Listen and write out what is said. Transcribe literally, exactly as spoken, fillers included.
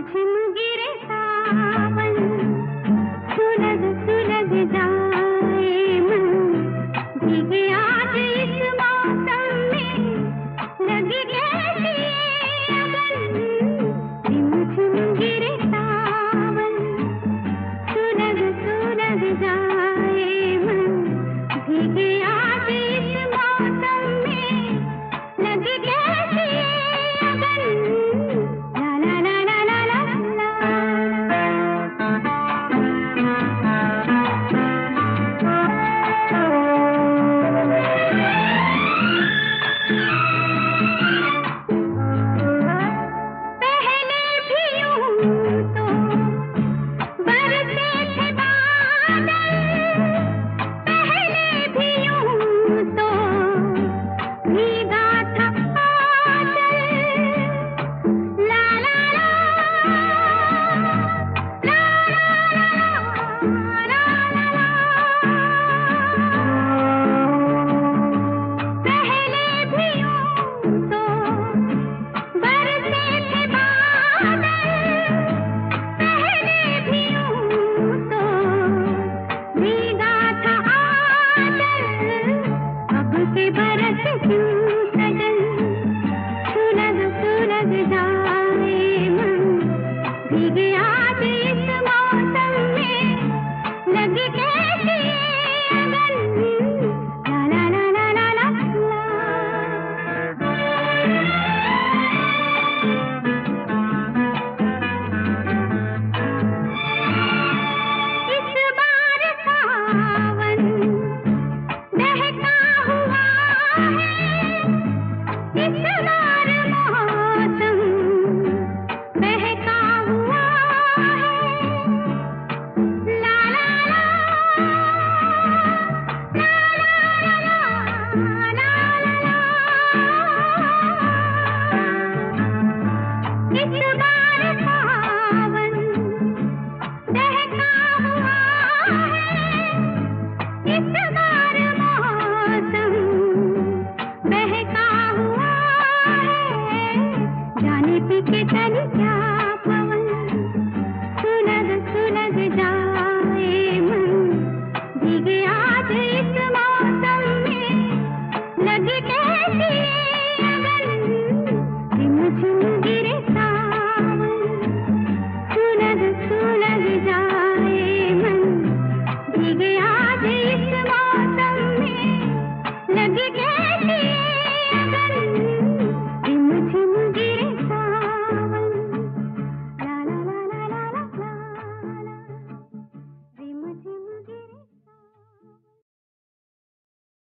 झिम गिरे सावन, सुलग सुलग जाए मन, भीगे आज इस मौसम में, लगी कैसी ये अगन। झिम झिम गिरे सावन, सुलग सुलग जाए मन, भीगे आज इस मौसम में, लगी कैसी ये अगन। ला ला ला ला ला पहले भी यूं तो बरसे थे बादल, पहले भी यूं तो भीगा था आंचल। ला ला ला ला ला ला ला। पहले भी यूं तो बरसे थे बादल, पहले भी यूं तो भीगा था आंचल। अब के बरस क्यों सजन, सुलग सुलग जाए मन, भीगे आज इस मौसम में, लगी कैसी ये अगन। ला ला ला ला ला ला इस बार सावन बहका हुआ है, इस बार मौसम बहका हुआ है। ला ला ला ला ला ला ला इस बार सावन बहका हुआ है, इस बार मौसम बहका हुआ है। जाने पी के चली क्या पवन, सुलग सुलग जाए मन, भीगे आज इस मौसम में, लगी कैसी ये